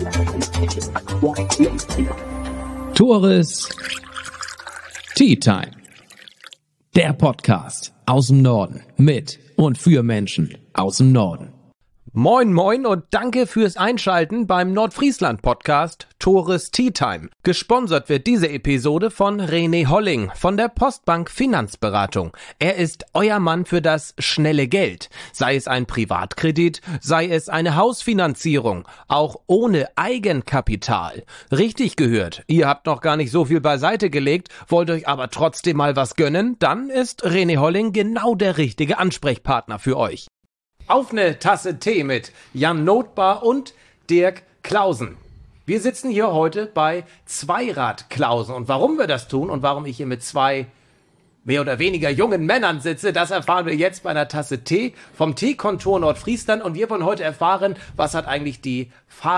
Tores Tea Time. Der Podcast aus dem Norden mit und für Menschen aus dem Norden. Moin moin und danke fürs Einschalten beim Nordfriesland-Podcast Tores Tea Time. Gesponsert wird diese Episode von René Holling von der Postbank Finanzberatung. Er ist euer Mann für das schnelle Geld. Sei es ein Privatkredit, sei es eine Hausfinanzierung, auch ohne Eigenkapital. Richtig gehört, ihr habt noch gar nicht so viel beiseite gelegt, wollt euch aber trotzdem mal was gönnen, dann ist René Holling genau der richtige Ansprechpartner für euch. Auf eine Tasse Tee mit Jan Notbar und Dirk Clausen. Wir sitzen hier heute bei Zweirad Clausen. Und warum wir das tun und warum ich hier mit zwei mehr oder weniger jungen Männern sitze, das erfahren wir jetzt bei einer Tasse Tee vom Teekontor Nordfriesland. Und wir wollen heute erfahren, was hat eigentlich die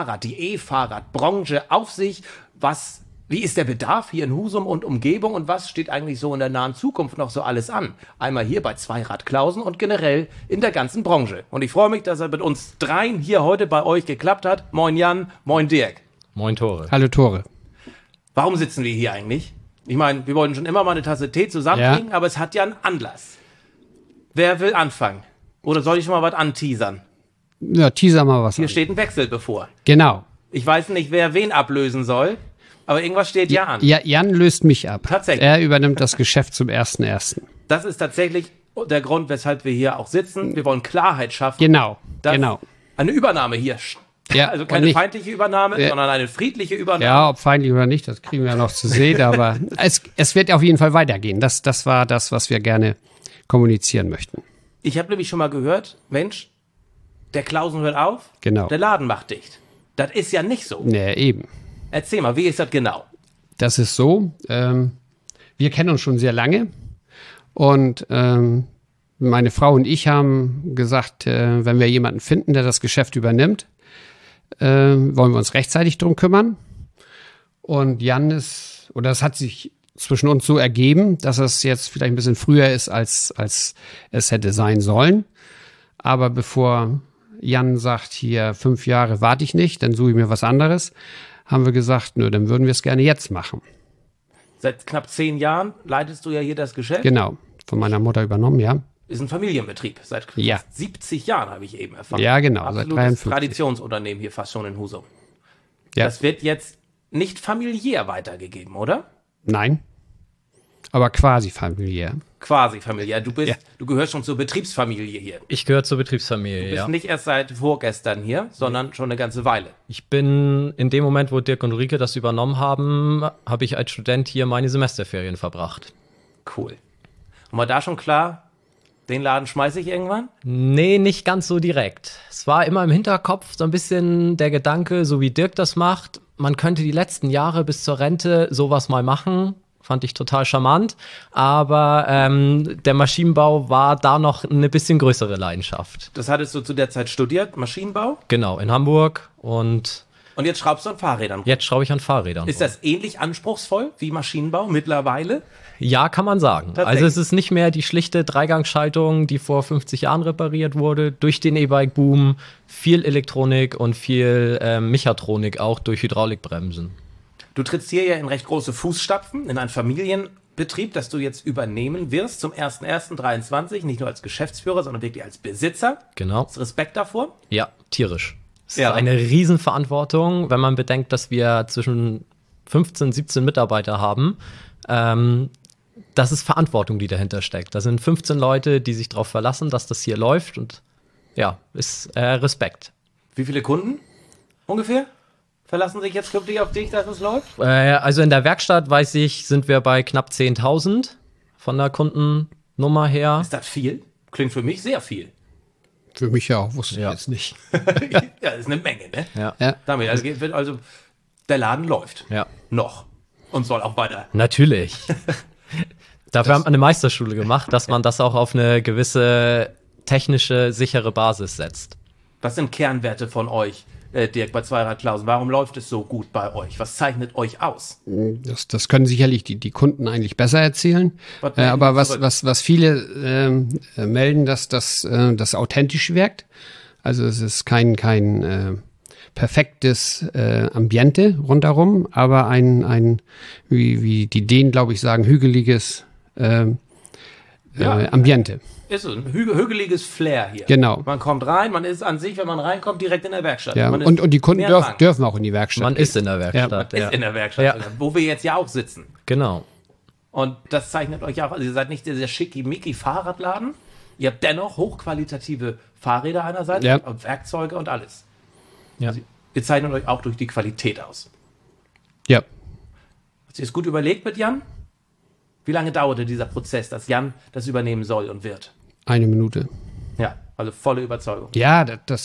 E-Fahrradbranche auf sich, wie ist der Bedarf hier in Husum und Umgebung und was steht eigentlich so in der nahen Zukunft noch so alles an? Einmal hier bei Zweirad Clausen und generell in der ganzen Branche. Und ich freue mich, dass er mit uns dreien hier heute bei euch geklappt hat. Moin Jan, moin Dirk. Moin Tore. Hallo Tore. Warum sitzen wir hier eigentlich? Ich meine, wir wollten schon immer mal eine Tasse Tee zusammenkriegen, aber es hat ja einen Anlass. Wer will anfangen? Oder soll ich schon mal was anteasern? Ja, teaser mal was. Hier steht ein Wechsel bevor. Genau. Ich weiß nicht, wer wen ablösen soll. Aber irgendwas steht ja an. Ja, Jan löst mich ab. Tatsächlich. Er übernimmt das Geschäft zum 1.1. Das ist tatsächlich der Grund, weshalb wir hier auch sitzen. Wir wollen Klarheit schaffen. Genau. Eine Übernahme hier. Ja, also keine feindliche Übernahme, sondern eine friedliche Übernahme. Ja, ob feindlich oder nicht, das kriegen wir noch zu sehen. Aber es wird auf jeden Fall weitergehen. Das war das, was wir gerne kommunizieren möchten. Ich habe nämlich schon mal gehört, Mensch, der Clausen hört auf, Genau. Der Laden macht dicht. Das ist ja nicht so. Nee, eben. Erzähl mal, wie ist das genau? Das ist so, wir kennen uns schon sehr lange und meine Frau und ich haben gesagt, wenn wir jemanden finden, der das Geschäft übernimmt, wollen wir uns rechtzeitig drum kümmern. Und es hat sich zwischen uns so ergeben, dass es jetzt vielleicht ein bisschen früher ist, als es hätte sein sollen. Aber bevor Jan sagt, hier 5 Jahre warte ich nicht, dann suche ich mir was anderes, haben wir gesagt, dann würden wir es gerne jetzt machen. Seit knapp 10 Jahren leitest du ja hier das Geschäft. Genau, von meiner Mutter übernommen, ja. Ist ein Familienbetrieb. Seit 70 Jahren habe ich eben erfahren. Ja, genau, Absolutes seit 53. Traditionsunternehmen hier fast schon in Husum. Ja. Das wird jetzt nicht familiär weitergegeben, oder? Nein, aber quasi familiär. Quasi familiär. Du gehörst schon zur Betriebsfamilie hier. Ich gehöre zur Betriebsfamilie, Du bist nicht erst seit vorgestern hier, sondern schon eine ganze Weile. Ich bin in dem Moment, wo Dirk und Ulrike das übernommen haben, habe ich als Student hier meine Semesterferien verbracht. Cool. Und war da schon klar, den Laden schmeiße ich irgendwann? Nee, nicht ganz so direkt. Es war immer im Hinterkopf so ein bisschen der Gedanke, so wie Dirk das macht, man könnte die letzten Jahre bis zur Rente sowas mal machen. Fand ich total charmant, aber der Maschinenbau war da noch eine bisschen größere Leidenschaft. Das hattest du zu der Zeit studiert, Maschinenbau? Genau, in Hamburg und jetzt schraubst du an Fahrrädern. jetzt schraube ich an Fahrrädern. Ist das ähnlich anspruchsvoll wie Maschinenbau mittlerweile? Ja, kann man sagen. Also es ist nicht mehr die schlichte Dreigangschaltung, die vor 50 Jahren repariert wurde. Durch den E-Bike-Boom viel Elektronik und viel Mechatronik, auch durch Hydraulikbremsen. Du trittst hier ja in recht große Fußstapfen, in ein Familienbetrieb, das du jetzt übernehmen wirst zum 1.1.23, nicht nur als Geschäftsführer, sondern wirklich als Besitzer. Genau. Hast du Respekt davor? Ja, tierisch. Es Ja. ist eine Riesenverantwortung, wenn man bedenkt, dass wir zwischen 15, 17 Mitarbeiter haben. Das ist Verantwortung, die dahinter steckt. Da sind 15 Leute, die sich darauf verlassen, dass das hier läuft und ja, ist Respekt. Wie viele Kunden ungefähr verlassen sich jetzt künftig auf dich, dass es läuft? Also in der Werkstatt, weiß ich, sind wir bei knapp 10.000 von der Kundennummer her. Ist das viel? Klingt für mich sehr viel. Für mich ja auch, wusste ich Ja. jetzt nicht. Ja, das ist eine Menge, ne? Ja. Damit, also der Laden läuft. Ja. Noch. Und soll auch weiter. Natürlich. Dafür haben wir eine Meisterschule gemacht, dass man das auch auf eine gewisse technische, sichere Basis setzt. Was sind Kernwerte von euch, Dirk, bei Zweirad Clausen? Warum läuft es so gut bei euch? Was zeichnet euch aus? Das können sicherlich die Kunden eigentlich besser erzählen. Aber was viele melden, dass das authentisch wirkt. Also es ist kein perfektes Ambiente rundherum, aber wie die Dänen, glaube ich, sagen, hügeliges Ambiente. Ist so ein hügeliges Flair hier. Genau. Man kommt rein, man ist an sich, wenn man reinkommt, direkt in der Werkstatt. Ja. Man Und die Kunden mehr dürfen auch in die Werkstatt. Man ist in der Werkstatt. ist in der Werkstatt, Ja. wo wir jetzt ja auch sitzen. Genau. Und das zeichnet euch auch, also ihr seid nicht dieser schickimicki Fahrradladen, ihr habt dennoch hochqualitative Fahrräder einerseits und Werkzeuge und alles. Ja. Also ihr zeichnet euch auch durch die Qualität aus. Ja. Habt ihr es gut überlegt mit Jan? Wie lange dauerte dieser Prozess, dass Jan das übernehmen soll und wird? 1 Minute. Ja, also volle Überzeugung. Ja,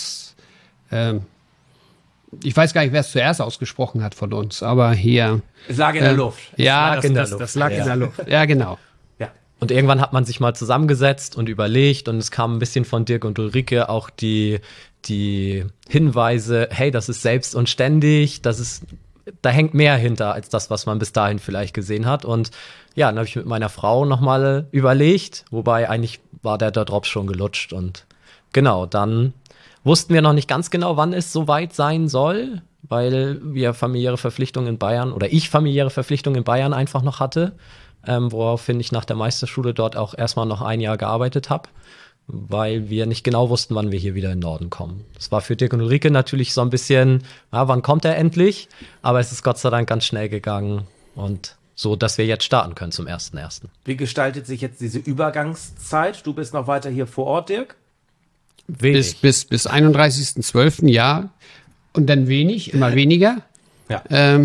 ich weiß gar nicht, wer es zuerst ausgesprochen hat von uns, aber hier. Es lag in der Luft. Ja, lag in der Luft. das lag in der Luft. Ja, genau. Ja. Und irgendwann hat man sich mal zusammengesetzt und überlegt und es kam ein bisschen von Dirk und Ulrike auch die Hinweise, hey, das ist selbst und ständig, da hängt mehr hinter als das, was man bis dahin vielleicht gesehen hat. Und ja, dann habe ich mit meiner Frau nochmal überlegt, wobei eigentlich war der Drops schon gelutscht. Und genau, dann wussten wir noch nicht ganz genau, wann es soweit sein soll, weil wir familiäre Verpflichtungen in Bayern oder ich familiäre Verpflichtungen in Bayern einfach noch hatte, woraufhin ich nach der Meisterschule dort auch erstmal noch 1 Jahr gearbeitet habe, weil wir nicht genau wussten, wann wir hier wieder in den Norden kommen. Das war für Dirk und Ulrike natürlich so ein bisschen, wann kommt er endlich? Aber es ist Gott sei Dank ganz schnell gegangen und so, dass wir jetzt starten können zum 1.1. Wie gestaltet sich jetzt diese Übergangszeit? Du bist noch weiter hier vor Ort, Dirk? Wenig. Bis 31.12. ja. Und dann immer weniger. Ja.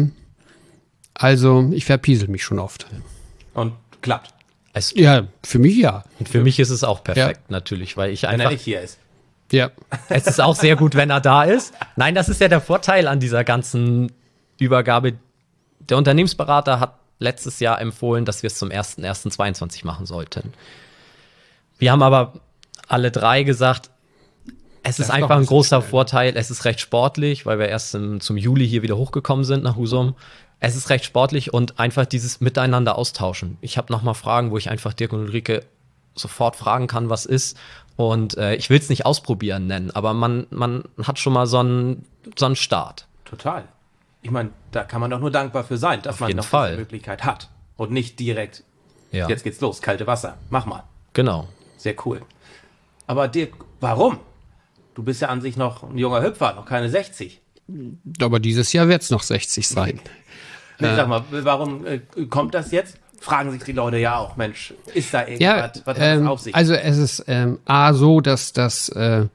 Also ich verpiesel mich schon oft. Und klappt, Ja, für mich ja. Und für mich ist es auch perfekt natürlich, weil ich wenn einfach er nicht hier ist. Ja. Es ist auch sehr gut, wenn er da ist. Nein, das ist ja der Vorteil an dieser ganzen Übergabe. Der Unternehmensberater hat letztes Jahr empfohlen, dass wir es zum 1.1.22 machen sollten. Wir haben aber alle 3 gesagt, es ist einfach ein großer Vorteil. Es ist recht sportlich, weil wir erst zum Juli hier wieder hochgekommen sind nach Husum. Es ist recht sportlich und einfach dieses Miteinander austauschen. Ich habe nochmal Fragen, wo ich einfach Dirk und Ulrike sofort fragen kann, was ist. Und ich will es nicht ausprobieren nennen, aber man hat schon mal so einen Start. Total. Ich meine, da kann man doch nur dankbar für sein, dass man jeden noch Fall. diese Möglichkeit hat. Und nicht direkt, Ja, jetzt geht's los, kalte Wasser, mach mal. genau. Sehr cool. Aber Dirk, warum? Du bist ja an sich noch ein junger Hüpfer, noch keine 60. Aber dieses Jahr wird es noch 60 sein. Nee, sag mal, warum kommt das jetzt? Fragen sich die Leute ja auch, Mensch, ist da irgendwas, was hat das auf sich? Also es ist so, dass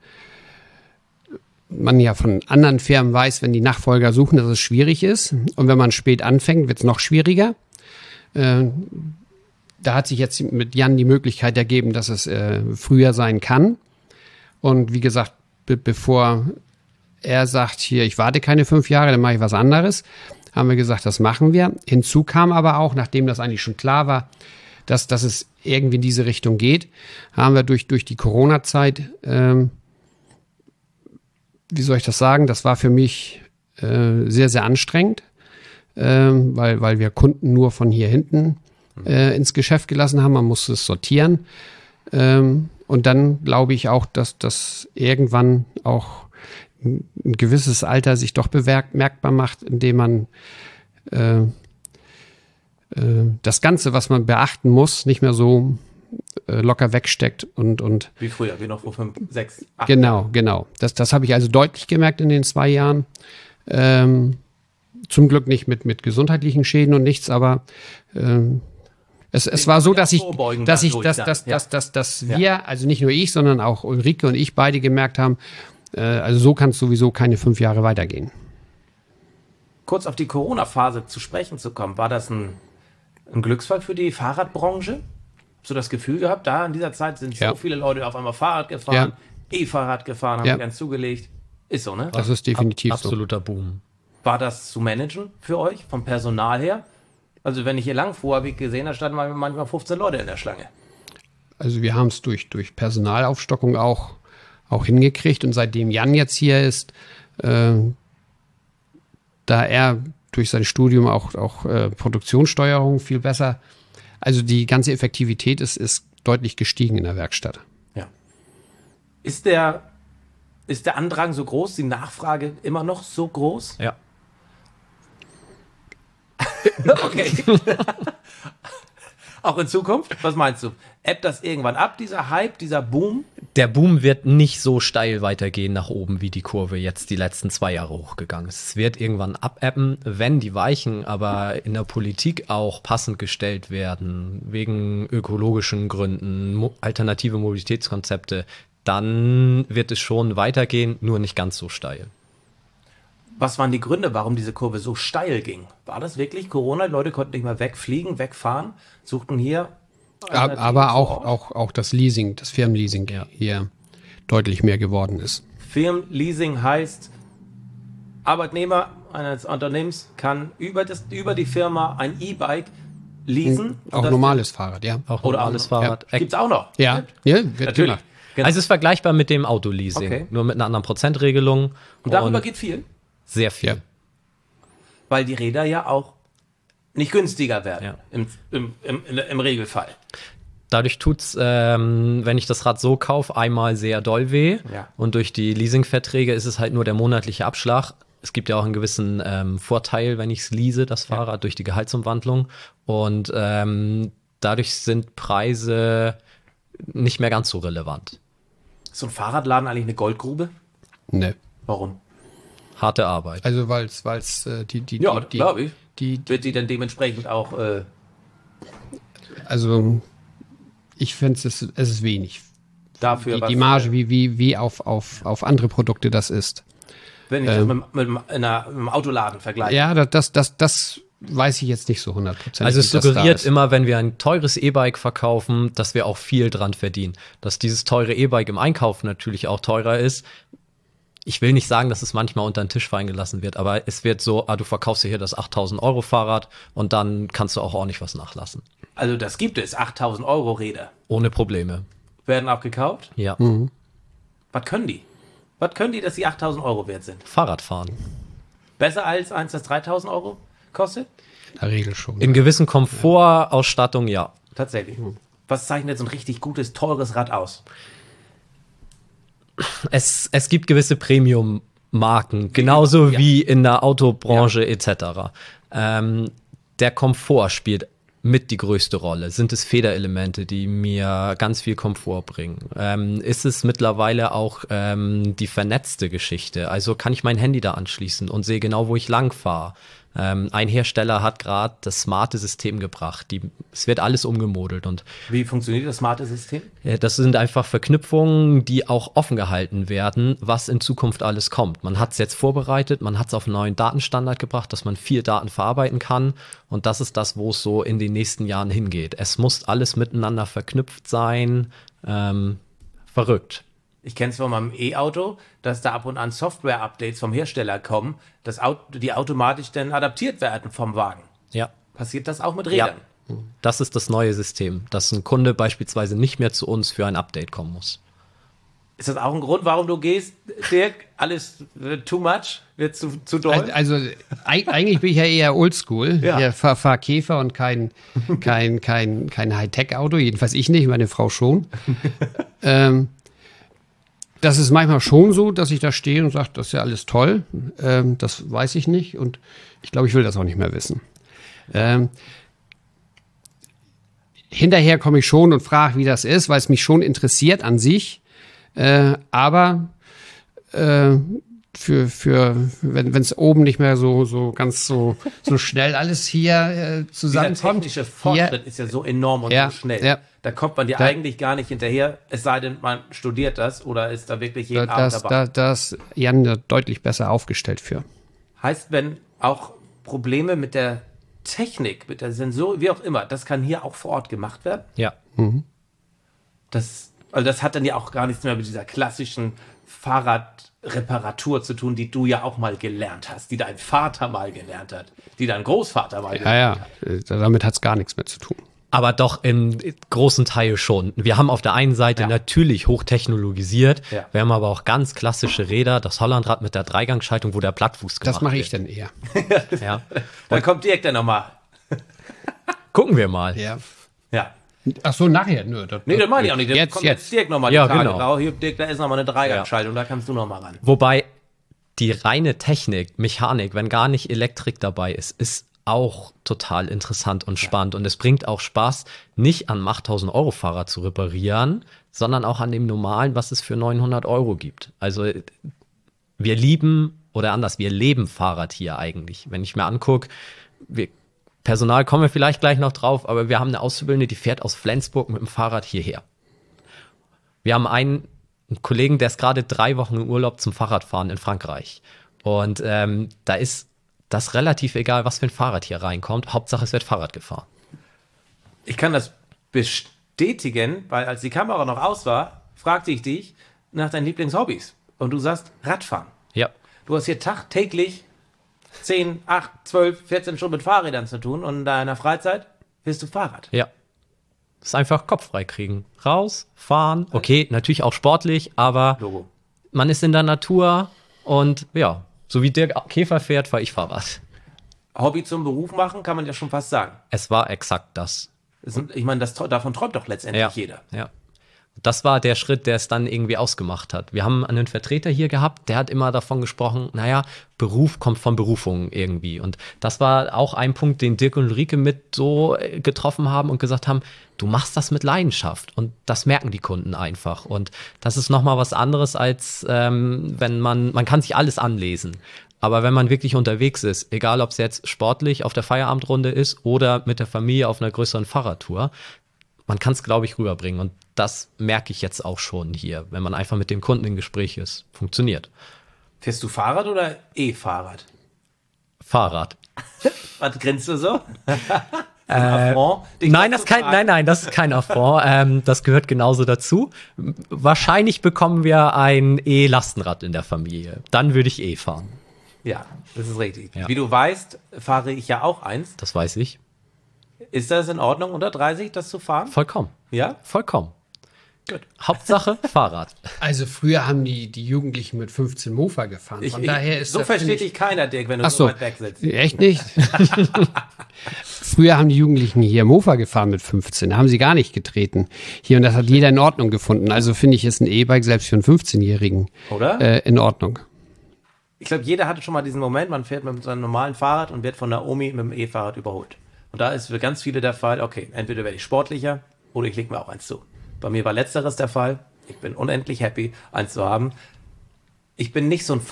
man ja von anderen Firmen weiß, wenn die Nachfolger suchen, dass es schwierig ist. Und wenn man spät anfängt, wird es noch schwieriger. Da hat sich jetzt mit Jan die Möglichkeit ergeben, dass es früher sein kann. Und wie gesagt, bevor er sagt, hier, ich warte keine 5 Jahre, dann mache ich was anderes, haben wir gesagt, das machen wir. Hinzu kam aber auch, nachdem das eigentlich schon klar war, dass es irgendwie in diese Richtung geht, haben wir durch die Corona-Zeit, wie soll ich das sagen, das war für mich sehr, sehr anstrengend, weil wir Kunden nur von hier hinten ins Geschäft gelassen haben. Man musste es sortieren. Und dann glaube ich auch, dass das irgendwann auch ein gewisses Alter sich doch bemerkbar macht, indem man das Ganze, was man beachten muss, nicht mehr so locker wegsteckt und Wie früher, wie noch vor 5, 6, 8 Genau. Das habe ich also deutlich gemerkt in den 2 Jahren. Zum Glück nicht mit gesundheitlichen Schäden und nichts, aber es war so, dass wir, also nicht nur ich, sondern auch Ulrike und ich beide gemerkt haben, also so kann es sowieso keine 5 Jahre weitergehen. Kurz auf die Corona-Phase zu sprechen zu kommen, war das ein Glücksfall für die Fahrradbranche? Hast du das Gefühl gehabt, da in dieser Zeit sind so viele Leute auf einmal Fahrrad gefahren, E-Fahrrad gefahren, haben ganz zugelegt. Ist so, ne? Das ist definitiv Absoluter Boom. War das zu managen für euch, vom Personal her? Also wenn ich hier lang fuhr, habe ich gesehen, da standen manchmal 15 Leute in der Schlange. Also wir haben es durch Personalaufstockung auch hingekriegt. Und seitdem Jan jetzt hier ist, da er durch sein Studium auch Produktionssteuerung viel besser, also die ganze Effektivität ist deutlich gestiegen in der Werkstatt. Ja. Ist der Ist der Andrang so groß, die Nachfrage immer noch so groß? Ja. Okay. Auch in Zukunft? Was meinst du? Ebbt das irgendwann ab, dieser Hype, dieser Boom? Der Boom wird nicht so steil weitergehen nach oben, wie die Kurve jetzt die letzten 2 Jahre hochgegangen ist. Es wird irgendwann abebben, wenn die Weichen aber in der Politik auch passend gestellt werden, wegen ökologischen Gründen, alternative Mobilitätskonzepte, dann wird es schon weitergehen, nur nicht ganz so steil. Was waren die Gründe, warum diese Kurve so steil ging? War das wirklich Corona? Die Leute konnten nicht mehr wegfliegen, wegfahren, suchten hier. Aber auch das Leasing, das Firmenleasing hier deutlich mehr geworden ist. Firmenleasing heißt, Arbeitnehmer eines Unternehmens kann über die Firma ein E-Bike leasen. Auch normales Fahrrad, ja. Auch Oder normales Fahrrad. Gibt es auch noch? Ja, wird Natürlich. gemacht. Genau. Also es ist vergleichbar mit dem Autoleasing, Okay. nur mit einer anderen Prozentregelung. Und darüber geht viel, sehr viel. Ja. weil die Räder ja auch nicht günstiger werden Ja. im Regelfall. Dadurch tut's, wenn ich das Rad so kaufe, einmal sehr doll weh. Ja. Und durch die Leasingverträge ist es halt nur der monatliche Abschlag. Es gibt ja auch einen gewissen Vorteil, wenn ich es lease, das Fahrrad, durch die Gehaltsumwandlung. Und dadurch sind Preise nicht mehr ganz so relevant. Ist so ein Fahrradladen eigentlich eine Goldgrube? Ne. Warum? Harte Arbeit. Also weil's glaube ich. die Wird die dann dementsprechend auch also ich finde es ist wenig. dafür Die Marge, wie auf andere Produkte das ist. wenn ich das mit einem Autoladen vergleiche. Ja, das weiß ich jetzt nicht so 100%. Also es wie das da suggeriert ist. immer, wenn wir ein teures E-Bike verkaufen, dass wir auch viel dran verdienen. Dass dieses teure E-Bike im Einkauf natürlich auch teurer ist. Ich will nicht sagen, dass es manchmal unter den Tisch fallen gelassen wird, aber es wird so, du verkaufst dir hier das 8.000 Euro Fahrrad und dann kannst du auch ordentlich was nachlassen. Also das gibt es, 8.000 Euro Räder. Ohne Probleme. Werden auch gekauft. Ja. Was können die? Was können die, dass die 8.000 Euro wert sind? Fahrradfahren. Besser als eins, das 3.000 Euro kostet? In der Regel schon. In gewissen Komfortausstattung, ja. Tatsächlich. Was zeichnet so ein richtig gutes, teures Rad aus? Es gibt gewisse Premium-Marken, genauso Ja. wie in der Autobranche etc. Der Komfort spielt mit die größte Rolle. Sind es Federelemente, die mir ganz viel Komfort bringen? Ist es mittlerweile auch die vernetzte Geschichte? Also kann ich mein Handy da anschließen und sehe genau, wo ich lang fahre? Ein Hersteller hat gerade das smarte System gebracht. Es wird alles umgemodelt und Wie funktioniert das smarte System? das sind einfach Verknüpfungen, die auch offen gehalten werden, was in Zukunft alles kommt. Man hat es jetzt vorbereitet, man hat es auf einen neuen Datenstandard gebracht, dass man viel Daten verarbeiten kann. Und das ist das, wo es so in den nächsten Jahren hingeht. Es muss alles miteinander verknüpft sein. Verrückt. Ich kenne es von meinem E-Auto, dass da ab und an Software-Updates vom Hersteller kommen, die automatisch dann adaptiert werden vom Wagen. Ja. Passiert das auch mit Rädern? Das ist das neue System, dass ein Kunde beispielsweise nicht mehr zu uns für ein Update kommen muss. Ist das auch ein Grund, warum du gehst, Dirk? Alles wird too much? Wird zu doll? Also eigentlich bin ich ja eher oldschool. Ja. Ich fahr Käfer und kein Hightech-Auto. Jedenfalls ich nicht, meine Frau schon. Das ist manchmal schon so, dass ich da stehe und sage, das ist ja alles toll. Das weiß ich nicht und ich glaube, ich will das auch nicht mehr wissen. Hinterher komme ich schon und frage, wie das ist, weil es mich schon interessiert an sich. Aber wenn es oben nicht mehr so ganz so schnell alles hier Dieser zusammenkommt. technische Fortschritt ist ja so enorm und Ja, so schnell. ja. Da kommt man ja eigentlich gar nicht hinterher, es sei denn, man studiert das oder ist da wirklich jeden Abend dabei. Da ist Jan deutlich besser aufgestellt für. Heißt, wenn auch Probleme mit der Technik, mit der Sensor, wie auch immer, das kann hier auch vor Ort gemacht werden? Ja. Das hat dann ja auch gar nichts mehr mit dieser klassischen Fahrradreparatur zu tun, die du ja auch mal gelernt hast, die dein Vater mal gelernt hat, die dein Großvater mal gelernt hat. Damit hat es gar nichts mehr zu tun. Aber doch im großen Teil schon. Wir haben auf der einen Seite natürlich hochtechnologisiert, Ja. wir haben aber auch ganz klassische Räder, das Hollandrad mit der Dreigangschaltung, wo der Plattfuß gemacht Das mache ich wird. dann eher. Ja. Dann kommt Dirk dann nochmal. Gucken wir mal. Ja. Ja. Ach so, nachher. Nö, das meine ich auch nicht. Jetzt, kommt jetzt Dirk nochmal die Tage genau. drauf. Hier, Dirk, da ist nochmal eine Dreigangschaltung, da kannst du nochmal ran. Wobei die reine Technik, Mechanik, wenn gar nicht Elektrik dabei ist auch total interessant und spannend. Und es bringt auch Spaß, nicht an 8.000 Euro Fahrrad zu reparieren, sondern auch an dem normalen, was es für 900 Euro gibt. Also wir lieben, oder anders, wir leben Fahrrad hier eigentlich. Wenn ich mir angucke, Personal kommen wir vielleicht gleich noch drauf, aber wir haben eine Auszubildende, die fährt aus Flensburg mit dem Fahrrad hierher. Wir haben einen Kollegen, der ist gerade 3 Wochen im Urlaub zum Fahrradfahren in Frankreich. Und da ist das relativ egal, was für ein Fahrrad hier reinkommt. Hauptsache, es wird Fahrrad gefahren. Ich kann das bestätigen, weil als die Kamera noch aus war, fragte ich dich nach deinen Lieblingshobbys. Und du sagst Radfahren. Ja. Du hast hier tagtäglich 10, 8, 12, 14 Stunden mit Fahrrädern zu tun und in deiner Freizeit fährst du Fahrrad. Ja. Das ist einfach Kopf frei kriegen. Raus, fahren. Okay, natürlich auch sportlich, aber Logo. man ist in der Natur und ja, so wie Dirk Käfer fährt, fahre ich Fahrrad. Hobby zum Beruf machen, kann man ja schon fast sagen. Es war exakt das. Ich meine, davon träumt doch letztendlich jeder. Ja. Das war der Schritt, der es dann irgendwie ausgemacht hat. Wir haben einen Vertreter hier gehabt, der hat immer davon gesprochen, naja, Beruf kommt von Berufung irgendwie. Und das war auch ein Punkt, den Dirk und Ulrike mit so getroffen haben und gesagt haben, du machst das mit Leidenschaft. Und das merken die Kunden einfach. Und das ist nochmal was anderes, als wenn man kann sich alles anlesen. Aber wenn man wirklich unterwegs ist, egal ob es jetzt sportlich auf der Feierabendrunde ist oder mit der Familie auf einer größeren Fahrradtour, man kann es, glaube ich, rüberbringen. Und das merke ich jetzt auch schon hier, wenn man einfach mit dem Kunden im Gespräch ist. Funktioniert. Fährst du Fahrrad oder E-Fahrrad? Fahrrad. Was grinst du so? Affront? Nein, das ist kein Affront. Das gehört genauso dazu. Wahrscheinlich bekommen wir ein E-Lastenrad in der Familie. Dann würde ich E fahren. Ja, das ist richtig. Ja. Wie du weißt, fahre ich ja auch eins. Das weiß ich. Ist das in Ordnung, unter 30 das zu fahren? Vollkommen. Ja? Vollkommen. Gut. Hauptsache Fahrrad. Also früher haben die Jugendlichen mit 15 Mofa gefahren. Von daher ist so das, versteht finde dich keiner, Dirk, wenn du so weit weg sitzt. Echt nicht? Früher haben die Jugendlichen hier Mofa gefahren mit 15. Da haben sie gar nicht getreten. Hier, und das hat jeder in Ordnung gefunden. Also finde ich, ist ein E-Bike selbst für einen 15-Jährigen in Ordnung. Ich glaube, jeder hatte schon mal diesen Moment, man fährt mit seinem normalen Fahrrad und wird von der Omi mit dem E-Fahrrad überholt. Und da ist für ganz viele der Fall, okay, entweder werde ich sportlicher oder ich lege mir auch eins zu. Bei mir war letzteres der Fall. Ich bin unendlich happy, eins zu haben. Ich bin nicht so ein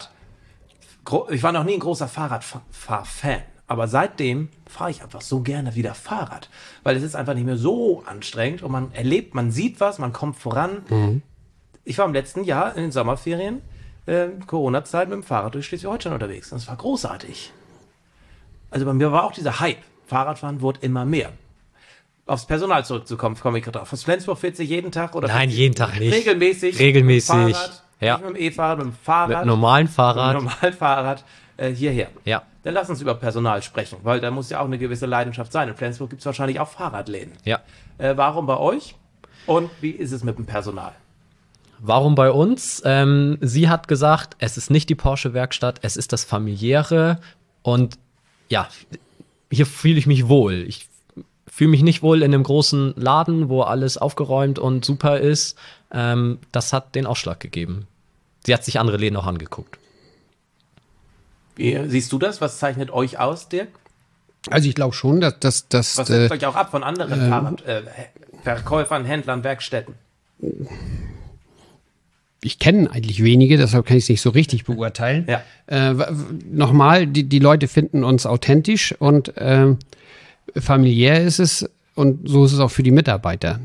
ich war noch nie ein großer Fahrradfahr-Fan. Aber seitdem fahre ich einfach so gerne wieder Fahrrad. Weil es ist einfach nicht mehr so anstrengend und man erlebt, man sieht was, man kommt voran. Mhm. Ich war im letzten Jahr in den Sommerferien, Corona-Zeit, mit dem Fahrrad durch Schleswig-Holstein unterwegs. Und es war großartig. Also bei mir war auch dieser Hype. Fahrradfahren wurde immer mehr. Aufs Personal zurückzukommen, komme ich gerade drauf. Aus Flensburg fährt sich jeden Tag oder? Nein, jeden Tag nicht. Regelmäßig. Regelmäßig. Mit dem Fahrrad, ja. Nicht mit dem E-Fahrrad, mit dem Fahrrad. Mit einem normalen Fahrrad. Mit einem normalen Fahrrad hierher. Ja. Dann lass uns über Personal sprechen, weil da muss ja auch eine gewisse Leidenschaft sein. In Flensburg gibt es wahrscheinlich auch Fahrradläden. Ja. Warum bei euch? Und wie ist es mit dem Personal? Warum bei uns? Sie hat gesagt, es ist nicht die Porsche-Werkstatt, es ist das Familiäre. Und ja, hier fühle ich mich wohl. Ich fühle mich nicht wohl in einem großen Laden, wo alles aufgeräumt und super ist. Das hat den Ausschlag gegeben. Sie hat sich andere Läden auch angeguckt. Wie siehst du das? Was zeichnet euch aus, Dirk? Also ich glaube schon, dass was setzt euch auch ab von anderen Verkäufern, Händlern, Werkstätten? Ich kenne eigentlich wenige, deshalb kann ich es nicht so richtig beurteilen. Ja. Nochmal, die Leute finden uns authentisch und familiär ist es und so ist es auch für die Mitarbeiter.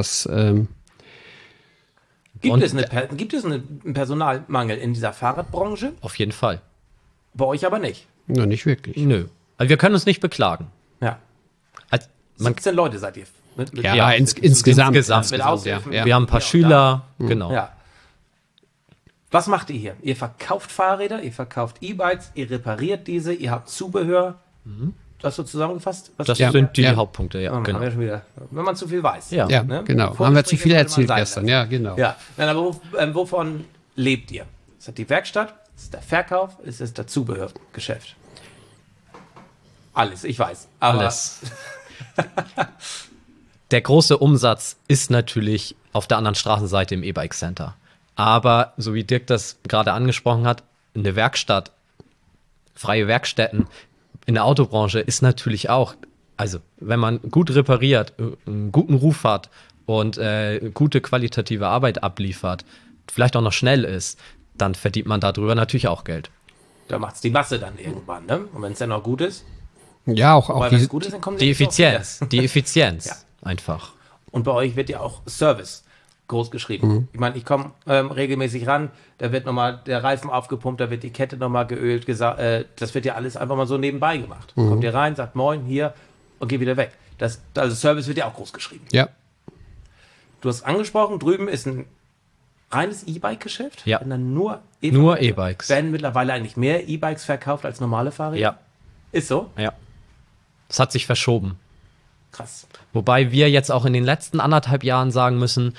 Gibt es einen Personalmangel in dieser Fahrradbranche? Auf jeden Fall. Bei euch aber nicht. Ja, nicht wirklich. Nö. Also wir können uns nicht beklagen. Ja. Also 17 Leute seid ihr. Ja, insgesamt. Mit Aushilfen. Wir haben ein paar Schüler, genau. Ja. Was macht ihr hier? Ihr verkauft Fahrräder, ihr verkauft E-Bikes, ihr repariert diese, ihr habt Zubehör. Das so zusammengefasst? Das sind die Hauptpunkte, ja. Genau. Schon wieder, wenn man zu viel weiß. Ja, ja, ne? Genau. Haben wir zu viel erzählt gestern. Ja, genau. Ja. Nein, aber wovon lebt ihr? Ist das die Werkstatt? Ist es der Verkauf? Ist es das Zubehörgeschäft? Alles, ich weiß. Aber alles. Der große Umsatz ist natürlich auf der anderen Straßenseite im E-Bike Center. Aber, so wie Dirk das gerade angesprochen hat, eine Werkstatt, freie Werkstätten in der Autobranche ist natürlich auch, also wenn man gut repariert, einen guten Ruf hat und gute qualitative Arbeit abliefert, vielleicht auch noch schnell ist, dann verdient man darüber natürlich auch Geld. Da macht es die Masse dann irgendwann, ne? Und wenn es dann noch gut ist, Ja, auch weil wenn es gut ist, dann kommen Die nicht so viele. Effizienz, die Effizienz Ja. einfach. Und bei euch wird ja auch Service groß geschrieben. Ich meine, ich komme regelmäßig ran, da wird nochmal der Reifen aufgepumpt, da wird die Kette nochmal geölt, das wird ja alles einfach mal so nebenbei gemacht. Kommt ihr rein, sagt Moin, hier und geht wieder weg. Also Service wird ja auch groß geschrieben. Ja, Du hast angesprochen, drüben ist ein reines E-Bike-Geschäft. Ja. Und dann nur Nur E-Bikes. Werden mittlerweile eigentlich mehr E-Bikes verkauft als normale Fahrräder? Ja, Ist so? ja. Das hat sich verschoben. Krass. Wobei wir jetzt auch in den letzten 1,5 Jahren sagen müssen,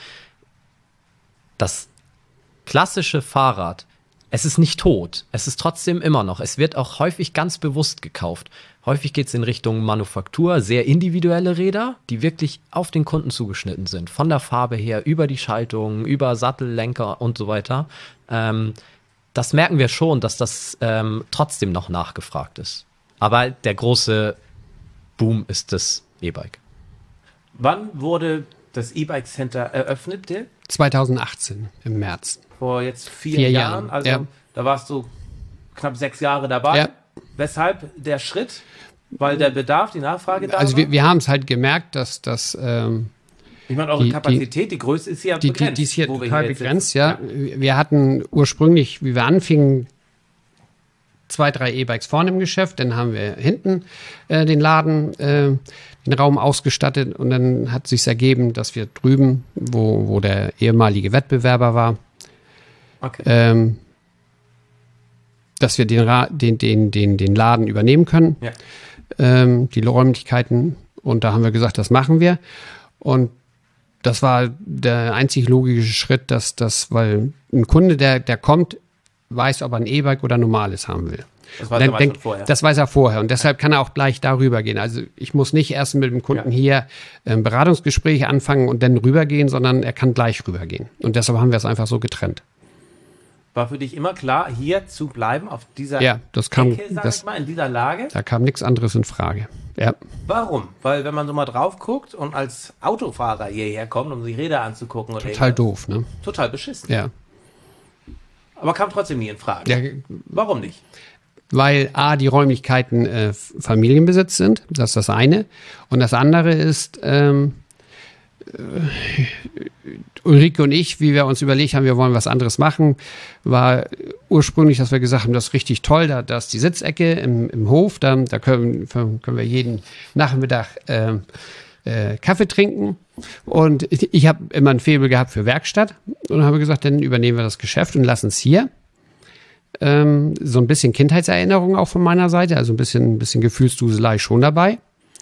das klassische Fahrrad, es ist nicht tot. Es ist trotzdem immer noch. Es wird auch häufig ganz bewusst gekauft. Häufig geht es in Richtung Manufaktur, sehr individuelle Räder, die wirklich auf den Kunden zugeschnitten sind. Von der Farbe her, über die Schaltung, über Sattel, Lenker und so weiter. Das merken wir schon, dass das trotzdem noch nachgefragt ist. Aber der große Boom ist das E-Bike. Wann wurde das E-Bike Center eröffnet, Dirk? 2018 im März. Vor jetzt 4 4 Jahren. Jahren, Also ja. da warst du knapp 6 Jahre dabei. Ja. Weshalb der Schritt? Weil der Bedarf, die Nachfrage da Also war? wir haben es halt gemerkt, dass Ich meine, eure Kapazität, die Größe ist ja begrenzt. die ist hier wo wir total jetzt begrenzt, sitzen. ja. Wir hatten ursprünglich, wie wir anfingen, 2, 3 E-Bikes vorne im Geschäft, dann haben wir hinten den Laden, den Raum ausgestattet und dann hat sich ergeben, dass wir drüben, wo der ehemalige Wettbewerber war, Okay. dass wir den Laden übernehmen können, Ja. die Räumlichkeiten. Und da haben wir gesagt, das machen wir. Und das war der einzig logische Schritt, weil ein Kunde, der kommt, weiß, ob er ein E-Bike oder ein normales haben will. Das weiß er meist schon vorher. Das weiß er vorher. Und deshalb kann er auch gleich darüber gehen. Also ich muss nicht erst mit dem Kunden hier ein Beratungsgespräch anfangen und dann rübergehen, sondern er kann gleich rübergehen. Und deshalb haben wir es einfach so getrennt. War für dich immer klar, hier zu bleiben, auf dieser Ja, das kam, Ecke, sag ich mal, in dieser Lage? da kam nichts anderes in Frage. Ja. Warum? Weil wenn man so mal drauf guckt und als Autofahrer hierher kommt, um sich Räder anzugucken. Oder Total irgendwas, doof, ne? Total beschissen. Ja. Aber kam trotzdem nie in Frage. Ja, Warum nicht? weil A, die Räumlichkeiten Familienbesitz sind, das ist das eine. Und das andere ist, Ulrike und ich, wie wir uns überlegt haben, wir wollen was anderes machen, war ursprünglich, dass wir gesagt haben, das ist richtig toll, da ist die Sitzecke im Hof, da können wir jeden Nachmittag Kaffee trinken. Und ich habe immer ein Faible gehabt für Werkstatt und habe gesagt, dann übernehmen wir das Geschäft und lassen es hier. So ein bisschen Kindheitserinnerung auch von meiner Seite, also ein bisschen Gefühlsduselei schon dabei.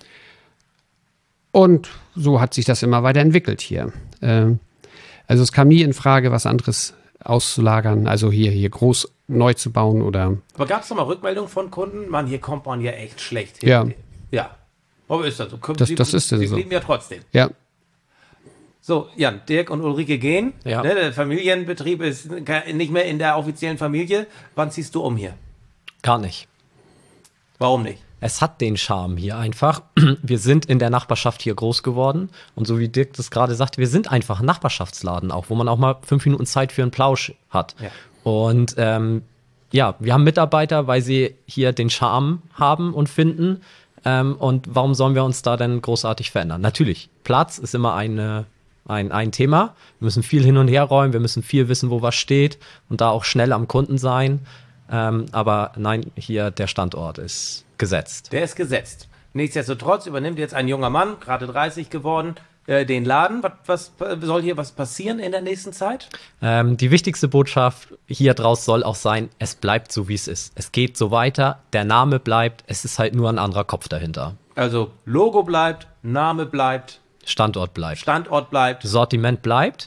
Und so hat sich das immer weiterentwickelt hier. Also es kam nie in Frage, was anderes auszulagern, also hier groß neu zu bauen oder. Aber gab es noch mal Rückmeldungen von Kunden? Mann, hier kommt man ja echt schlecht hin. Ja. Ja. Aber ist das so? Das ist denn Sie so. blieben ja trotzdem. Ja, So, Jan, Dirk und Ulrike gehen. Ja. Ne, der Familienbetrieb ist nicht mehr in der offiziellen Familie. Wann ziehst du um hier? Gar nicht. Warum nicht? Es hat den Charme hier einfach. Wir sind in der Nachbarschaft hier groß geworden. Und so wie Dirk das gerade sagte, wir sind einfach ein Nachbarschaftsladen auch, wo man auch mal 5 Minuten Zeit für einen Plausch hat. Ja. Und wir haben Mitarbeiter, weil sie hier den Charme haben und finden. Und warum sollen wir uns da denn großartig verändern? Natürlich, Platz ist immer ein Thema. Wir müssen viel hin und her räumen, wir müssen viel wissen, wo was steht und da auch schnell am Kunden sein. Aber nein, hier der Standort ist gesetzt. Der ist gesetzt. Nichtsdestotrotz übernimmt jetzt ein junger Mann, gerade 30 geworden, den Laden. Was soll hier was passieren in der nächsten Zeit? Die wichtigste Botschaft hier draus soll auch sein, es bleibt so, wie es ist. Es geht so weiter, der Name bleibt, es ist halt nur ein anderer Kopf dahinter. Also Logo bleibt, Name bleibt, Standort bleibt. Standort bleibt. Sortiment bleibt.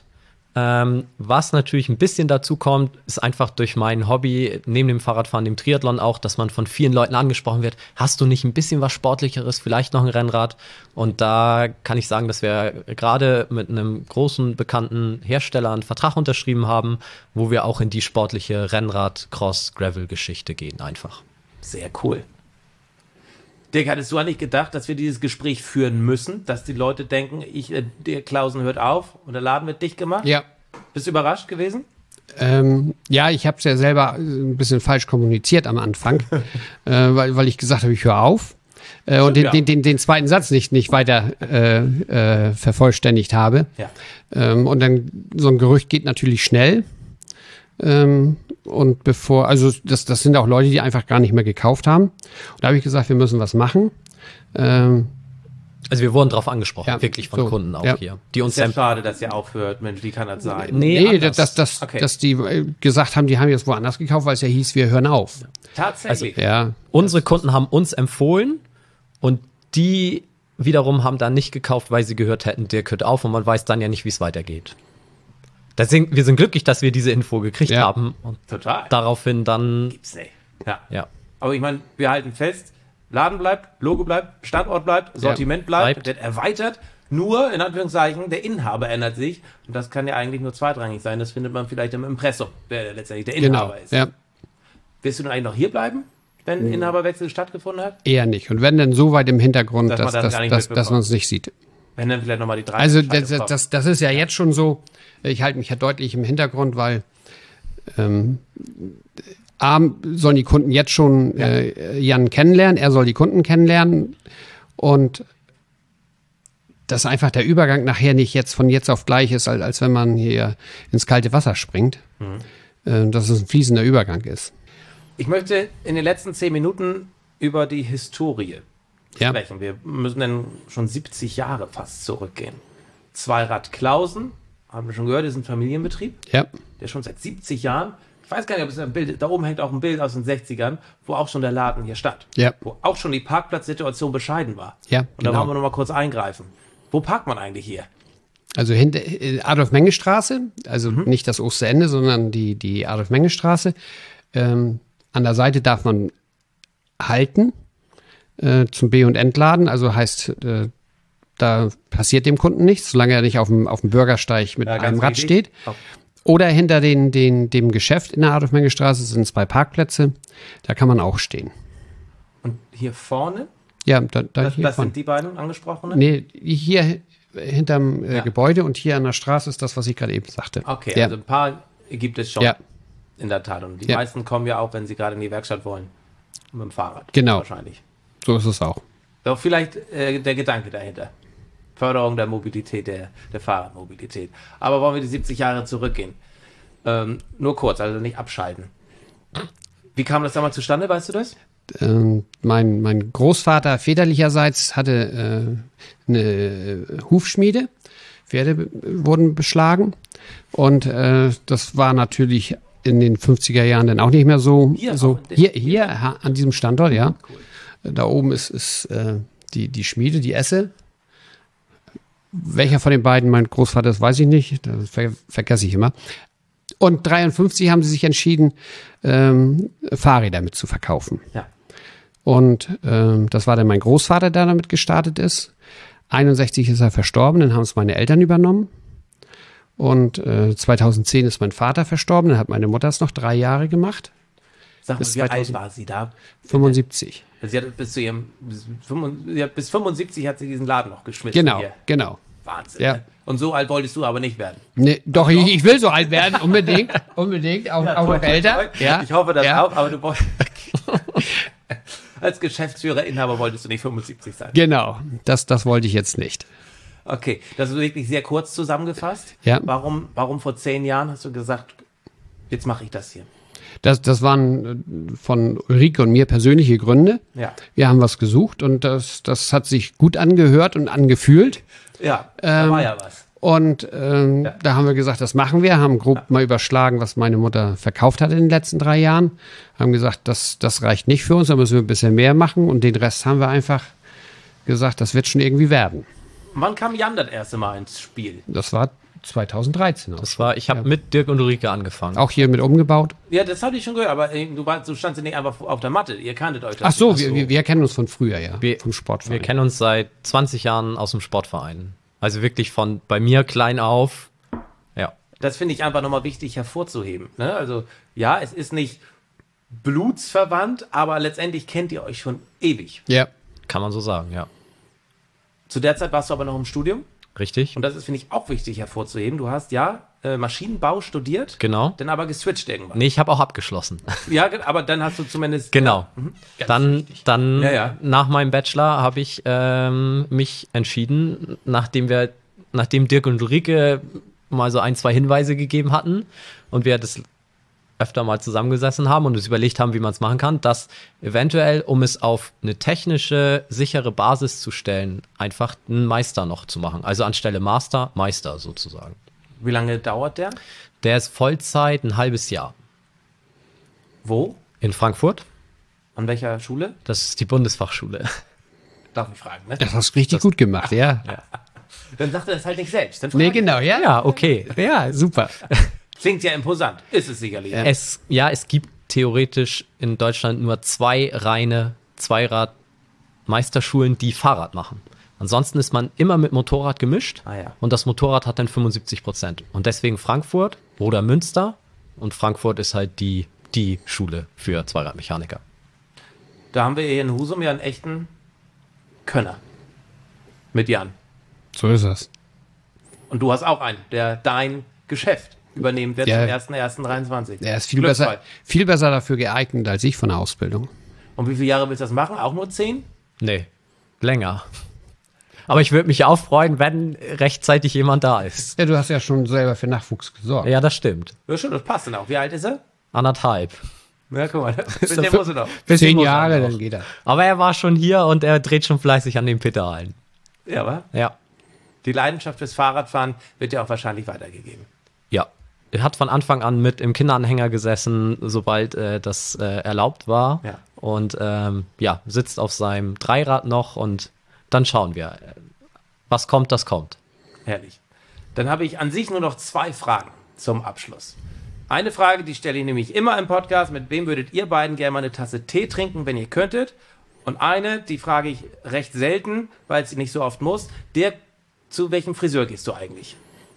Was natürlich ein bisschen dazu kommt, ist einfach durch mein Hobby, neben dem Fahrradfahren, dem Triathlon auch, dass man von vielen Leuten angesprochen wird, hast du nicht ein bisschen was Sportlicheres, vielleicht noch ein Rennrad? Und da kann ich sagen, dass wir gerade mit einem großen, bekannten Hersteller einen Vertrag unterschrieben haben, wo wir auch in die sportliche Rennrad-Cross-Gravel-Geschichte gehen einfach. Sehr cool. Dirk, hattest du eigentlich gedacht, dass wir dieses Gespräch führen müssen, dass die Leute denken, der Klausen hört auf und der Laden wird dicht gemacht? Ja. Bist du überrascht gewesen? Ja, ich habe es ja selber ein bisschen falsch kommuniziert am Anfang, weil ich gesagt habe, ich höre auf und den zweiten Satz nicht weiter vervollständigt habe. Ja. Und dann so ein Gerücht geht natürlich schnell. Und also das sind auch Leute, die einfach gar nicht mehr gekauft haben. Und da habe ich gesagt, wir müssen was machen. Also wir wurden darauf angesprochen, Ja, wirklich von so, Kunden auch ja. hier. Die uns Ist ja schade, dass ihr aufhört. Mensch, wie kann das sein? Nee, dass die gesagt haben, die haben jetzt woanders gekauft, weil es ja hieß, wir hören auf. Tatsächlich. Ja, unsere Kunden haben uns empfohlen und die wiederum haben dann nicht gekauft, weil sie gehört hätten, Dirk hört auf und man weiß dann ja nicht, wie es weitergeht. Deswegen, wir sind glücklich, dass wir diese Info gekriegt Ja. haben und Total. daraufhin dann, Gibt's nicht. Ja. ja, Aber ich meine, wir halten fest, Laden bleibt, Logo bleibt, Standort bleibt, Sortiment bleibt, wird erweitert. Nur, in Anführungszeichen, der Inhaber ändert sich. Und das kann ja eigentlich nur zweitrangig sein. Das findet man vielleicht im Impressum, wer letztendlich der Inhaber genau. ist. Ja, Wirst du denn eigentlich noch hier bleiben, wenn ein Inhaberwechsel stattgefunden hat? eher nicht. Und wenn dann so weit im Hintergrund, Dass man das gar nicht dass mitbekommt. man es nicht sieht. Wenn dann vielleicht nochmal die 3 Also das ist ja jetzt schon so, ich halte mich ja deutlich im Hintergrund, weil A, sollen die Kunden jetzt schon Jan kennenlernen, er soll die Kunden kennenlernen und dass einfach der Übergang nachher nicht jetzt von jetzt auf gleich ist, als wenn man hier ins kalte Wasser springt, dass es ein fließender Übergang ist. Ich möchte in den letzten 10 Minuten über die Historie Ja. sprechen. Wir müssen dann schon 70 Jahre fast zurückgehen. Zweirad Klausen, haben wir schon gehört, ist ein Familienbetrieb, Ja, der schon seit 70 Jahren, ich weiß gar nicht, ob es ein Bild, da oben hängt auch ein Bild aus den 60ern, wo auch schon der Laden hier stand. Ja. Wo auch schon die Parkplatzsituation bescheiden war. Ja, Und da genau. wollen wir noch mal kurz eingreifen. Wo parkt man eigentlich hier? also hinter Adolf-Menge-Straße, also nicht das Osterende, sondern die Adolf-Menge-Straße. An der Seite darf man halten zum B- und Entladen, also heißt, da passiert dem Kunden nichts, solange er nicht auf dem Bürgersteig mit Ja, einem ganz Rad wichtig. steht. Auch. Oder hinter dem Geschäft in der Adolf-Menge-Straße sind 2 Parkplätze, da kann man auch stehen. Und hier vorne, Ja, da das hier sind die beiden angesprochenen? Nee, hier hinterm Ja. Gebäude und hier an der Straße ist das, was ich gerade eben sagte. Okay, ja. also ein paar gibt es schon. Ja. In der Tat. Und die Ja. meisten kommen ja auch, wenn sie gerade in die Werkstatt wollen. Mit dem Fahrrad. Genau. Wahrscheinlich. So ist es auch. Doch vielleicht der Gedanke dahinter. Förderung der Mobilität, der Fahrradmobilität. Aber wollen wir die 70 Jahre zurückgehen? Nur kurz, also nicht abschalten. Wie kam das damals zustande, weißt du das? Mein Großvater väterlicherseits hatte eine Hufschmiede. Pferde wurden beschlagen. Und das war natürlich in den 50er Jahren dann auch nicht mehr so. Hier so auch in hier an diesem Standort, ja. Da oben ist die Schmiede, die Esse. Welcher von den beiden mein Großvater ist, weiß ich nicht. Das vergesse ich immer. Und 1953 haben sie sich entschieden, Fahrräder mit zu verkaufen. Ja. Und das war dann mein Großvater, der damit gestartet ist. 61 ist er verstorben, dann haben es meine Eltern übernommen. Und 2010 ist mein Vater verstorben, dann hat meine Mutter es noch 3 Jahre gemacht. Sag mal, Bis wie alt 2000 war sie da? 75. Sie hat bis 75 hat sie diesen Laden noch geschmissen. Genau, Hier. genau. Wahnsinn. Ja. Ne? Und so alt wolltest du aber nicht werden. Nee, doch, ich will so alt werden, unbedingt, auch noch älter. Ja, Ich hoffe das ja. auch, aber du wolltest als Geschäftsführer, Inhaber wolltest du nicht 75 sein. Genau, das wollte ich jetzt nicht. Okay, das ist wirklich sehr kurz zusammengefasst. Ja. Warum vor 10 Jahren hast du gesagt, jetzt mache ich das hier? Das waren von Ulrike und mir persönliche Gründe. Ja. Wir haben was gesucht und das hat sich gut angehört und angefühlt. Ja, da war ja was. Und da haben wir gesagt, das machen wir, haben grob mal überschlagen, was meine Mutter verkauft hat in den letzten 3 Jahren. Haben gesagt, das reicht nicht für uns, da müssen wir ein bisschen mehr machen. Und den Rest haben wir einfach gesagt, das wird schon irgendwie werden. Wann kam Jan das erste Mal ins Spiel? Das war 2013 auch. Ich habe mit Dirk und Ulrike angefangen. Auch hier mit umgebaut. Ja, das hatte ich schon gehört, aber du standst ja nicht einfach auf der Matte. Ihr kanntet euch. Ach so, wir kennen uns von früher, ja. Vom Sportverein. Wir kennen uns seit 20 Jahren aus dem Sportverein. Also wirklich von bei mir klein auf. Ja. Das finde ich einfach nochmal wichtig hervorzuheben. Ne? Also ja, es ist nicht blutsverwandt, aber letztendlich kennt ihr euch schon ewig. Ja. Kann man so sagen, ja. Zu der Zeit warst du aber noch im Studium. Richtig? Und das ist, finde ich, auch wichtig hervorzuheben. Du hast ja Maschinenbau studiert. Genau. Dann aber geswitcht irgendwann. Nee, ich habe auch abgeschlossen. Ja, aber dann hast du zumindest... Genau. Dann Ja. nach meinem Bachelor habe ich mich entschieden, nachdem Dirk und Ulrike mal so 1, 2 Hinweise gegeben hatten und wir das öfter mal zusammengesessen haben und uns überlegt haben, wie man es machen kann, dass eventuell, um es auf eine technische, sichere Basis zu stellen, einfach einen Meister noch zu machen. Also anstelle Master, Meister sozusagen. Wie lange dauert der? Der ist Vollzeit, ein halbes Jahr. Wo? In Frankfurt. An welcher Schule? Das ist die Bundesfachschule. Darf ich fragen, ne? Das hast du richtig gut gemacht, ja. Dann sagt er das halt nicht selbst. Dann Nee, frag- genau, ja. Ja, okay. Ja, super. Klingt ja imposant. Ist es sicherlich. Es gibt theoretisch in Deutschland nur 2 reine Zweirad-Meisterschulen, die Fahrrad machen. Ansonsten ist man immer mit Motorrad gemischt Ah ja. und das Motorrad hat dann 75%. Und deswegen Frankfurt oder Münster und Frankfurt ist halt die Schule für Zweiradmechaniker. Da haben wir hier in Husum ja einen echten Könner. Mit Jan. So ist es. Und du hast auch einen, der dein Geschäft übernehmen wird Ja. zum 1.1.23. Er ist viel Glücksfall. besser dafür geeignet als ich von der Ausbildung. Und wie viele Jahre willst du das machen? Auch nur 10? Nee, länger. Aber ich würde mich auch freuen, wenn rechtzeitig jemand da ist. Ja, du hast ja schon selber für Nachwuchs gesorgt. Ja, das stimmt. Ja, schon, das passt dann auch. Wie alt ist er? 1,5. Ja, guck mal, der muss er doch. 10 muss er Jahre, noch. dann geht er. Aber er war schon hier und er dreht schon fleißig an den Pedalen. Ja, aber Ja. die Leidenschaft fürs Fahrradfahren wird ja auch wahrscheinlich weitergegeben. Ja. Er hat von Anfang an mit im Kinderanhänger gesessen, sobald das erlaubt war. Ja. Und sitzt auf seinem Dreirad noch und dann schauen wir. Was kommt, das kommt. Herrlich. Dann habe ich an sich nur noch 2 Fragen zum Abschluss. Eine Frage, die stelle ich nämlich immer im Podcast. Mit wem würdet ihr beiden gerne mal eine Tasse Tee trinken, wenn ihr könntet? Und eine, die frage ich recht selten, weil es nicht so oft muss. Zu welchem Friseur gehst du eigentlich?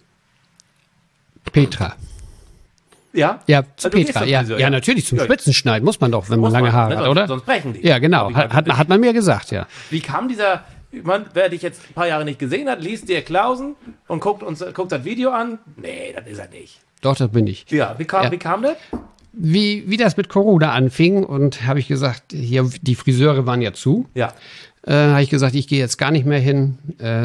Petra. Ja? Ja, zu Also du gehst Petra. zum Ja, Friseur, ja, natürlich. Zum Ja. Spitzenschneiden muss man doch, wenn man Muss lange man, Haare ne? hat, Sonst- oder? sonst brechen die. Ja, genau. Hab ich Hat man mir gesagt, ja. Wie kam wer dich jetzt ein paar Jahre nicht gesehen hat, liest Dirk Klausen und guckt das Video an? Nee, das ist er nicht. Doch, das bin ich. Ja, wie kam das? Wie das mit Corona anfing und habe ich gesagt, hier, die Friseure waren ja zu. Ja. Habe ich gesagt, ich gehe jetzt gar nicht mehr hin,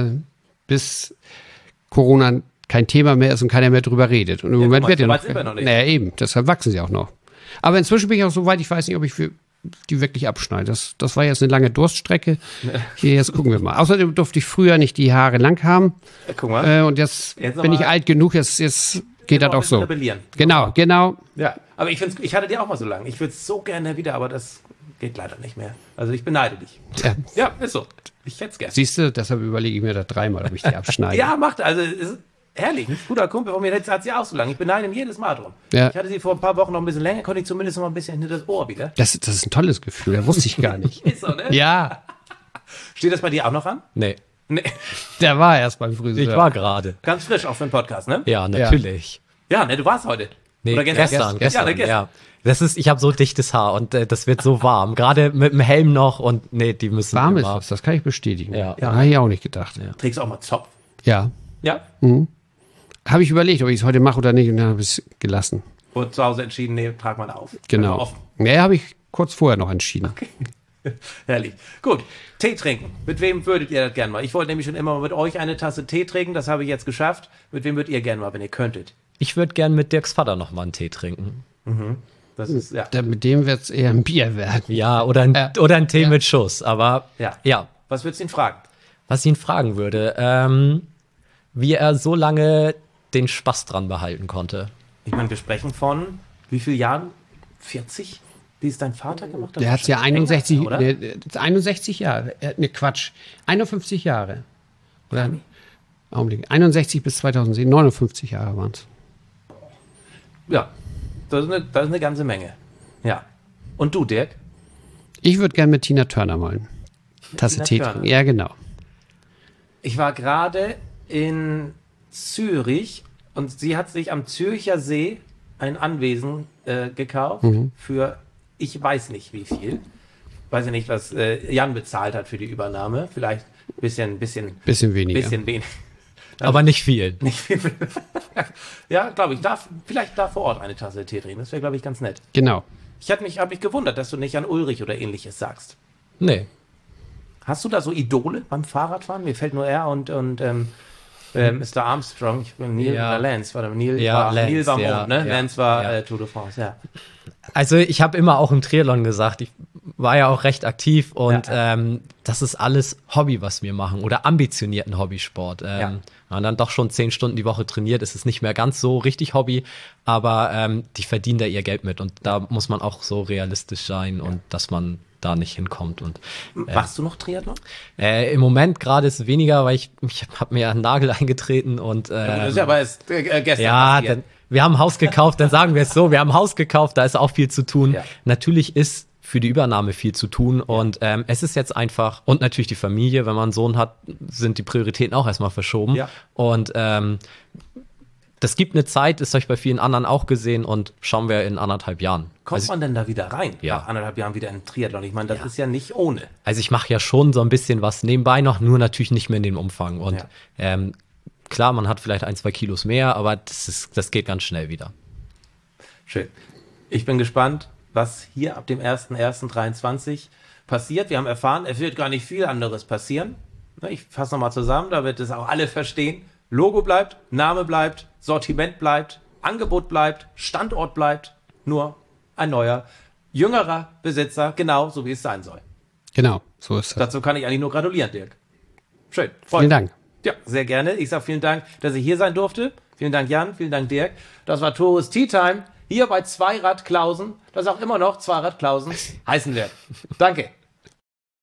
bis Corona kein Thema mehr ist und keiner mehr drüber redet. Und im Moment guck mal, wird ja so noch. weit sind wir noch nicht. Naja, eben. Deshalb wachsen sie auch noch. Aber inzwischen bin ich auch so weit, ich weiß nicht, ob ich für die wirklich abschneide. Das war jetzt eine lange Durststrecke. Hier, jetzt gucken wir mal. Außerdem durfte ich früher nicht die Haare lang haben. Guck mal. Und jetzt Jetzt bin ich aber- alt genug, jetzt geht das noch ein auch bisschen so. rebellieren. Genau. Ja, aber ich hatte die auch mal so lange. Ich würde es so gerne wieder, aber das geht leider nicht mehr. Also ich beneide dich. Ja. Ja, ist so. Ich hätte es gerne. Siehst du, deshalb überlege ich mir das 3-mal, ob ich die abschneide. Ja, macht. Also es ist herrlich. Ein guter Kumpel von mir hat sie auch so lange. Ich beneide ihn jedes Mal drum. Ja. Ich hatte sie vor ein paar Wochen noch ein bisschen länger, konnte ich zumindest noch mal ein bisschen hinter das Ohr wieder. Das ist ein tolles Gefühl, das wusste ich gar nicht. Ist so, ne? Ja, Steht das bei dir auch noch an? Nee, Nee. der war erst beim Friseur. ich war gerade. Ganz frisch auch für den Podcast, ne? Ja, natürlich. Ja, ne, du warst heute. Nee, Oder gestern. Ja, ne, gestern. Ja. Ich habe so dichtes Haar und das wird so warm. Gerade mit dem Helm noch und nee, die müssen Warm ist immer. das kann ich bestätigen. Ja. Habe ich auch nicht gedacht. Ja. Trägst du auch mal Zopf? Ja. Ja. Habe ich überlegt, ob ich es heute mache oder nicht und dann habe ich es gelassen. Wurde zu Hause entschieden, nee, trag mal auf. Genau. Also offen. Nee, habe ich kurz vorher noch entschieden. Herrlich. Gut, Tee trinken. Mit wem würdet ihr das gerne mal? Ich wollte nämlich schon immer mal mit euch eine Tasse Tee trinken. Das habe ich jetzt geschafft. Mit wem würdet ihr gerne mal, wenn ihr könntet? Ich würde gern mit Dirks Vater noch mal einen Tee trinken. Das ist, ja. Mit dem wird es eher ein Bier werden. Ja, oder ein Tee mit Schuss. Aber Ja. Was würdest du ihn fragen? was ich ihn fragen würde, wie er so lange den Spaß dran behalten konnte. Ich meine, wir sprechen von wie vielen Jahren? 40? Wie es dein Vater gemacht hat? Der hat ja 61, oder? 61 Jahre. Ne, Quatsch. 51 Jahre. Oder? Augenblick. 61 bis 2010, 59 Jahre waren es. Ja, das ist eine ganze Menge. Ja. Und du, Dirk? Ich würde gerne mit Tina Turner malen. Tasse Tina Tee Turner. trinken. Ja, genau. Ich war gerade in Zürich und sie hat sich am Zürcher See ein Anwesen gekauft für ich weiß nicht wie viel. Weiß ich nicht, was Jan bezahlt hat für die Übernahme. Vielleicht bisschen Bisschen weniger. Bisschen wenig. Aber nicht viel. Nicht viel. Ja, glaube ich. Vielleicht da vor Ort eine Tasse Tee trinken. Das wäre, glaube ich, ganz nett. Genau. Ich habe mich gewundert, dass du nicht an Ulrich oder ähnliches sagst. Nee. Hast du da so Idole beim Fahrradfahren? Mir fällt nur er und Mr. Armstrong. Ich bin Neil Ja. oder Lance. Warte, Neil Ja, war Lance, Mond, ja, ne? ja, Lance war ja. Tour de France, ja. Also ich habe immer auch im Triathlon gesagt, ich war ja auch recht aktiv und Ja. das ist alles Hobby, was wir machen oder ambitionierten Hobbysport. Wenn man dann doch schon 10 Stunden die Woche trainiert, ist es nicht mehr ganz so richtig Hobby, aber die verdienen da ihr Geld mit und da muss man auch so realistisch sein und dass man da nicht hinkommt. Und Machst du noch Triathlon? im Moment gerade ist es weniger, weil ich habe mir einen Nagel eingetreten und Das ist ja aber erst gestern ja, passiert. dann, wir haben ein Haus gekauft, dann sagen wir es so, wir haben ein Haus gekauft, da ist auch viel zu tun. Ja. Natürlich ist für die Übernahme viel zu tun und es ist jetzt einfach, und natürlich die Familie, wenn man einen Sohn hat, sind die Prioritäten auch erstmal verschoben. Ja. Und das gibt eine Zeit, ist euch bei vielen anderen auch gesehen und schauen wir in 1,5 Jahren. Kommt man denn da wieder rein? Ja. Nach 1,5 Jahren wieder in Triathlon. Ich meine, das ist ja nicht ohne. Also ich mache ja schon so ein bisschen was nebenbei noch, nur natürlich nicht mehr in dem Umfang. Und klar, man hat vielleicht 1-2 Kilos mehr, aber das geht ganz schnell wieder. Schön. Ich bin gespannt, was hier ab dem 01.01.23 passiert. Wir haben erfahren, es wird gar nicht viel anderes passieren. Ich fasse nochmal zusammen, damit es auch alle verstehen. Logo bleibt, Name bleibt, Sortiment bleibt, Angebot bleibt, Standort bleibt, nur ein neuer, jüngerer Besitzer, genau so wie es sein soll. Genau, so ist das. Dazu kann ich eigentlich nur gratulieren, Dirk. Schön. Freut Vielen mich. Dank. Ja, sehr gerne. Ich sage vielen Dank, dass ich hier sein durfte. Vielen Dank, Jan. Vielen Dank, Dirk. Das war Tourist Tea Time hier bei Zweirad Klausen, das auch immer noch Zweirad Klausen heißen wird. Danke.